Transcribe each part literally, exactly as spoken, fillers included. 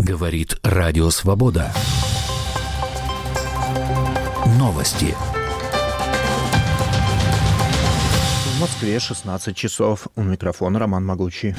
Говорит Радио Свобода. Новости. В Москве шестнадцать часов. У микрофона Роман Могучий.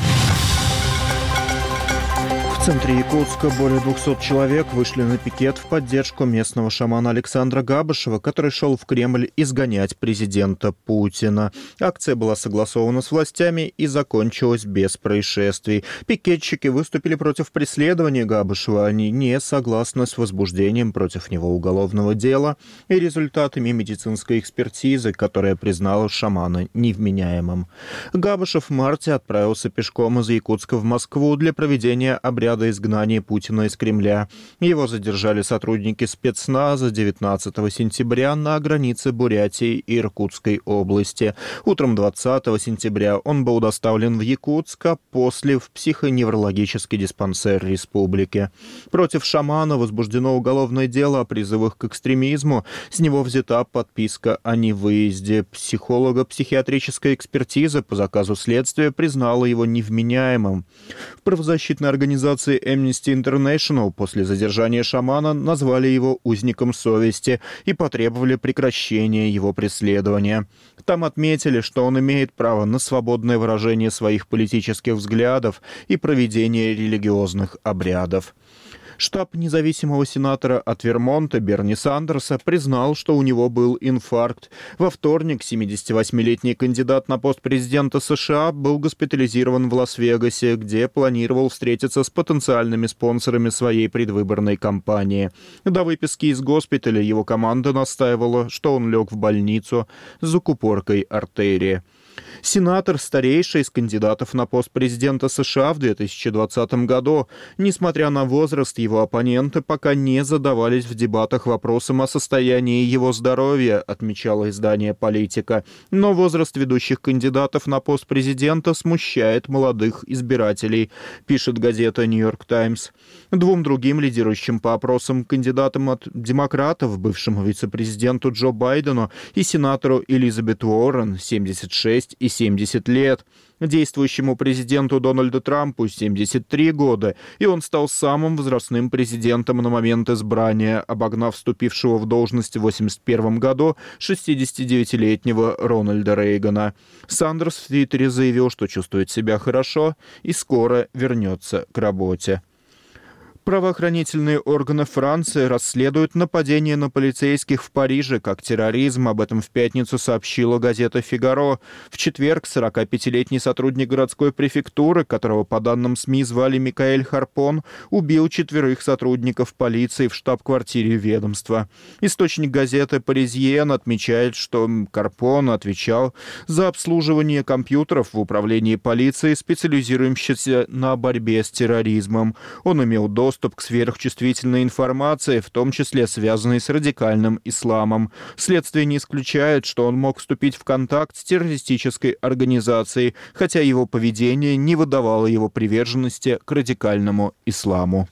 В центре Якутска более двухсот человек вышли на пикет в поддержку местного шамана Александра Габышева, который шел в Кремль изгонять президента Путина. Акция была согласована с властями и закончилась без происшествий. Пикетчики выступили против преследования Габышева. Они не согласны с возбуждением против него уголовного дела и результатами медицинской экспертизы, которая признала шамана невменяемым. Габышев в марте отправился пешком из Якутска в Москву для проведения обряда до изгнания Путина из Кремля. Его задержали сотрудники спецназа девятнадцатого сентября на границе Бурятии и Иркутской области. Утром двадцатого сентября он был доставлен в Якутск, а после в психоневрологический диспансер республики. Против шамана возбуждено уголовное дело о призывах к экстремизму. С него взята подписка о невыезде. Психолого-психиатрическая экспертиза по заказу следствия признала его невменяемым. В правозащитной организации Amnesty International после задержания шамана назвали его узником совести и потребовали прекращения его преследования. Там отметили, что он имеет право на свободное выражение своих политических взглядов и проведение религиозных обрядов. Штаб независимого сенатора от Вермонта Берни Сандерса признал, что у него был инфаркт. Во вторник семидесятивосьмилетний кандидат на пост президента США был госпитализирован в Лас-Вегасе, где планировал встретиться с потенциальными спонсорами своей предвыборной кампании. До выписки из госпиталя его команда настаивала, что он лег в больницу с закупоркой артерии. Сенатор, старейший из кандидатов на пост президента США в две тысячи двадцатом году. Несмотря на возраст, его оппоненты пока не задавались в дебатах вопросом о состоянии его здоровья, отмечало издание «Политика». Но возраст ведущих кандидатов на пост президента смущает молодых избирателей, пишет газета «Нью-Йорк Таймс». Двум другим лидирующим по опросам кандидатам от демократов, бывшему вице-президенту Джо Байдену и сенатору Элизабет Уоррен, семьдесят шесть и семьдесят лет. Действующему президенту Дональду Трампу семьдесят три года, и он стал самым возрастным президентом на момент избрания, обогнав вступившего в должность в восемьдесят первом году шестидесятидевятилетнего Рональда Рейгана. Сандерс в Твиттере заявил, что чувствует себя хорошо и скоро вернется к работе. Правоохранительные органы Франции расследуют нападение на полицейских в Париже как терроризм. Об этом в пятницу сообщила газета «Фигаро». В четверг сорокапятилетний сотрудник городской префектуры, которого по данным СМИ звали Микаэль Харпон, убил четверых сотрудников полиции в штаб-квартире ведомства. Источник газеты «Паризьен» отмечает, что Харпон отвечал за обслуживание компьютеров в управлении полиции, специализирующемся на борьбе с терроризмом. Он имел доступ доступ к сверхчувствительной информации, в том числе связанной с радикальным исламом. Следствие не исключает, что он мог вступить в контакт с террористической организацией, хотя его поведение не выдавало его приверженности к радикальному исламу.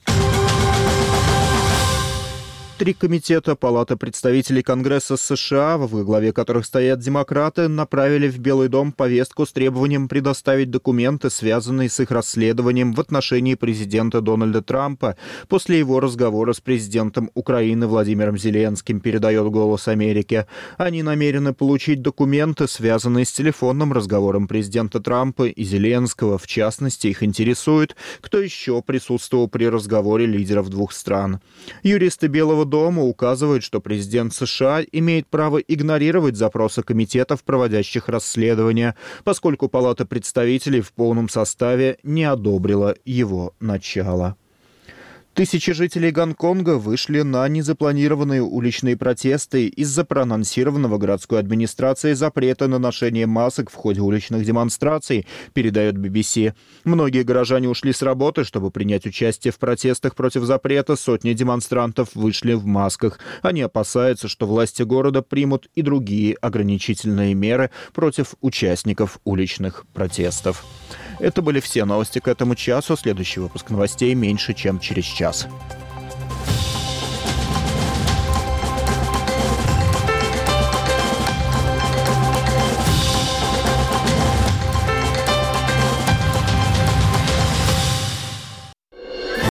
Три комитета Палаты представителей Конгресса США, во главе которых стоят демократы, направили в Белый дом повестку с требованием предоставить документы, связанные с их расследованием в отношении президента Дональда Трампа после его разговора с президентом Украины Владимиром Зеленским, передает «Голос Америки». Они намерены получить документы, связанные с телефонным разговором президента Трампа и Зеленского. В частности, их интересует, кто еще присутствовал при разговоре лидеров двух стран. Юристы Белого дома указывают, что президент США имеет право игнорировать запросы комитетов, проводящих расследование, поскольку Палата представителей в полном составе не одобрила его начало. Тысячи жителей Гонконга вышли на незапланированные уличные протесты из-за проанонсированного городской администрацией запрета на ношение масок в ходе уличных демонстраций, передает би би си. Многие горожане ушли с работы, чтобы принять участие в протестах против запрета. Сотни демонстрантов вышли в масках. Они опасаются, что власти города примут и другие ограничительные меры против участников уличных протестов. Это были все новости к этому часу. Следующий выпуск новостей меньше, чем через час.